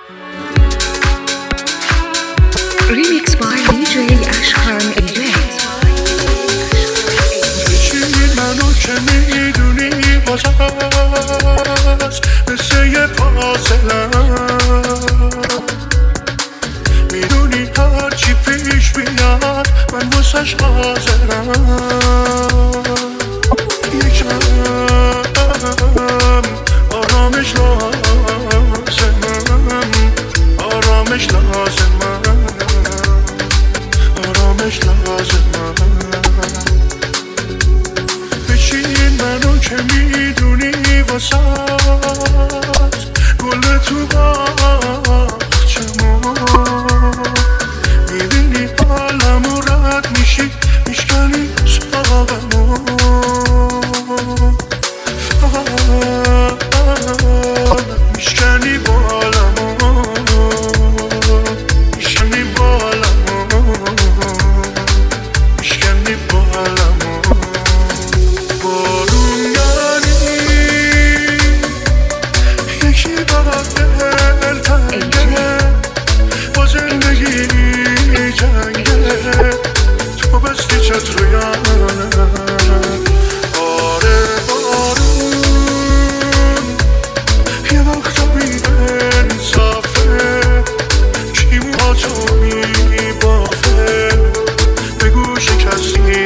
Remix by DJ Ashkan AJ. بچین منو که میدونی واسه مثل یه فاصلم، میدونی هرچی پیش بیاد من واسش حاضرم. یکم آرامش لازمم، آرامش لازمم، آرامش لازمم. بچین منو که میدونی واسات گل تو باغچمون، میبینی حالمو رد میشی میشکنی ساقمو، میشکنی بالمو، میشکنی بالمو، میشکنی بالمو. بارونگانی یکی برات دل تنگه، با زندگی جنگه، تو بستی چتریانه. آره بارون یه وقتا بی‌انصافه، کی موهاتو میبافه، بگو شکستی.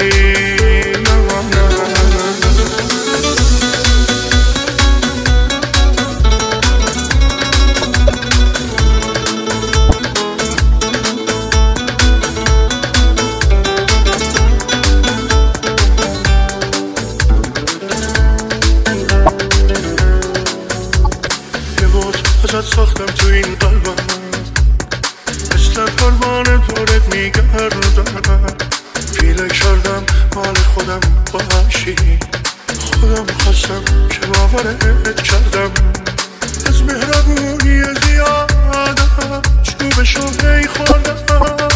ازت ساختم تو این قلبم، مثل پروانه دورت میگردم، پیله کردم مال خودم باشی، خودم خواستم که باورت کردم. از مهربونی زیادم چوبشو هی خوردم،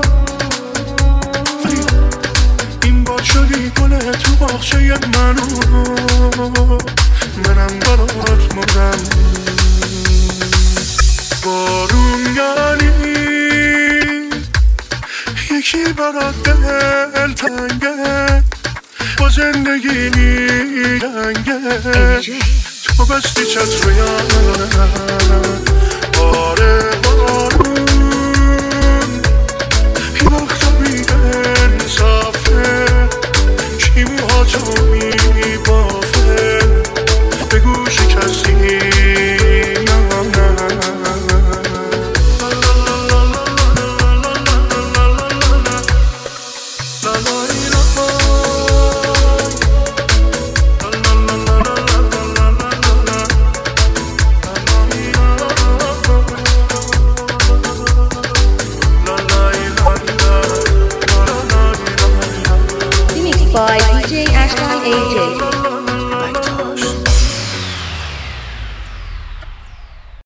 این بار شدی گله تو باغچه منو، منم برات مردم. بارونگانی یکی برات دل تنگه، با زندگی میجنگه، تو بستی چتریانه. آره بارون این وقتا بی‌انصافه، کی موهاتو میبافه، بگو شکستی. By DJ Ashkan AJ.